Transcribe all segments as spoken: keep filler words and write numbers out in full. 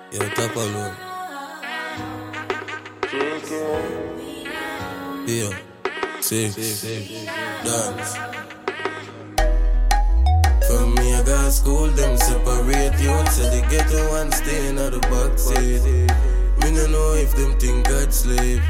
Yo, top alone. Yeah, six, dance. From me, I got school, them separate youth. So they get the one staying at the back seat. Me no know if them think God slave.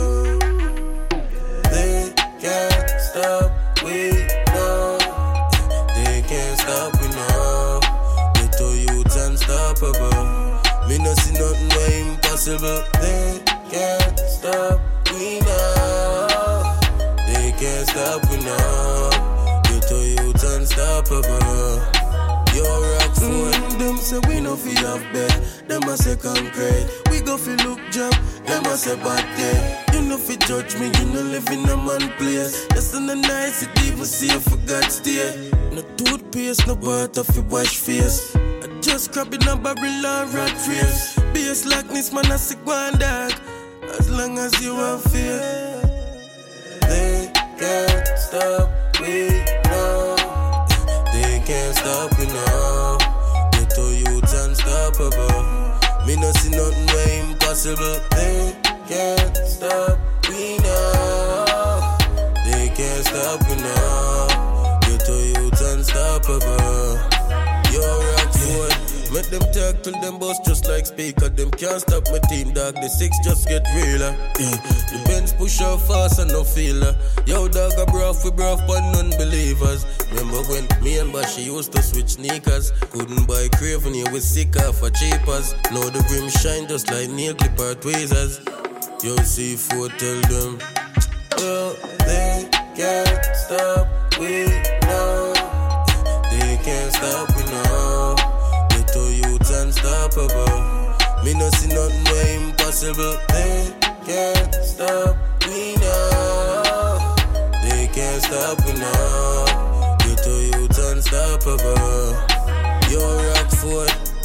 They can't stop, we know. They can't stop, we know. Little youths unstoppable. Me no see nothing way impossible. They can't stop, we know. They can't stop, we know. Little youths unstoppable. Yo, rock food. Mm, them say we no feel off bed. Them a say concrete. We go fi look job. Them a say bad day. You no fi judge me. You no live in a man place. That's in the nice. It even see you for God's stay. No toothpaste, no butter fi wash face. I just crab in a barrel and rat face. Base like this man a sick one dog. As long as you have fear. They can't stop, we know. They can't stop, we know. Little youths unstoppable. Me no see nothing way impossible. They can't stop, we know. They can't stop, we know. Little youths unstoppable. Yo, rock food. Make them talk till them boss just like speaker. Them can't stop my team, dog. The six just get realer. Yeah. The Benz push out fast and no feeler. Yo, dog, a bruv, we bruv, but non-believers. Remember when me and Bashi used to switch sneakers? Couldn't buy Craven, you was sick off for cheapers. Now the rim shine just like nail clipper tweezers. Yo, C four tell them. Yo, they can't stop, we know. They can't stop, we know. Little youths unstoppable. Me no see nothing way impossible. They can't stop, we know. They can't stop, we know. Little youths unstoppable. Yo, rock foot.